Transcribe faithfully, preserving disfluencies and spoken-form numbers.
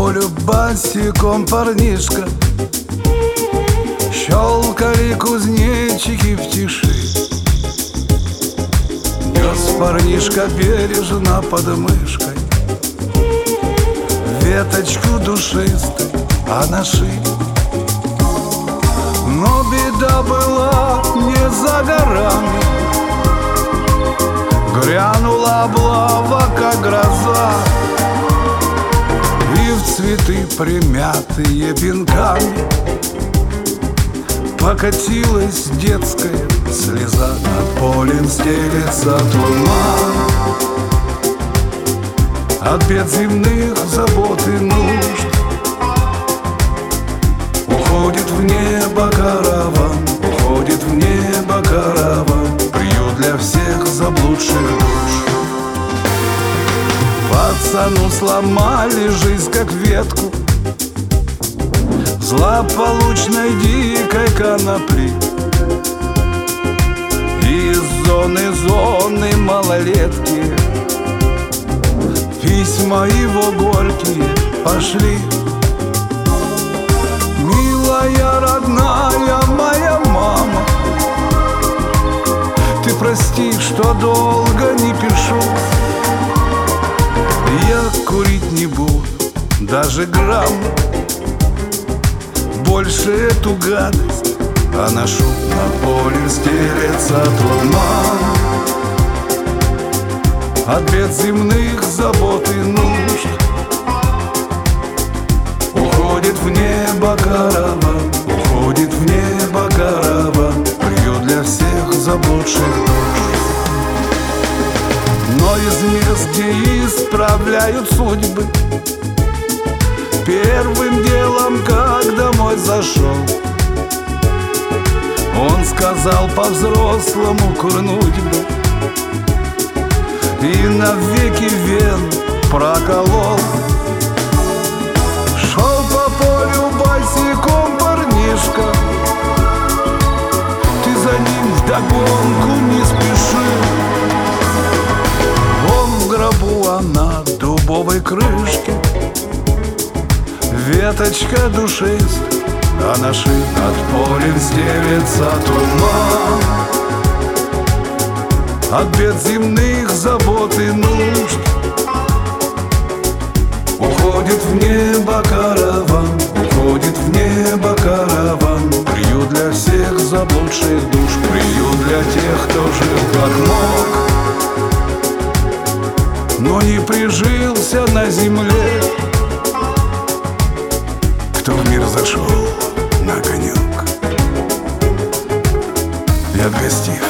полю босиком парнишка, щелкали кузнечики в тиши. Нес парнишка бережно под мышкой веточку душистой анаши. Но беда была не за горами, грянула облава, как гроза, и в цветы, примятые венками, покатилась детская слеза. Над полем стелется туман от бед земных, забот и нужд. Уходит в небо караван, уходит в небо караван, приют для всех заблудших душ. Пацану сломали жизнь, как ветку злополучной дикой конопли. Из зоны зоны малолетки письма его горькие пошли. Милая, родная моя мама, ты прости, что долго не пишу. Я курить не буду даже грамм, больше эту гадость поношу. На поле стелется туман от бед земных, забот и нужд. Уходит в небо караван, уходит в небо караван, приют для всех заблудших душ. Но из мест, где исправляют судьбы, первым делом, как домой зашел, он сказал по-взрослому курнуть бы и навеки вен проколол. Шел по полю босиком парнишка, ты за ним вдогонку не спеши. Он в гробу, а на дубовой крышке веточка душистая анаши. Над полем стелется туман от бед земных, забот и нужд. Уходит в небо караван, уходит в небо караван, приют для всех заблудших душ, приют для тех, кто жил как мог, но не прижился на земле, кто в мир зашел на конек и от гостей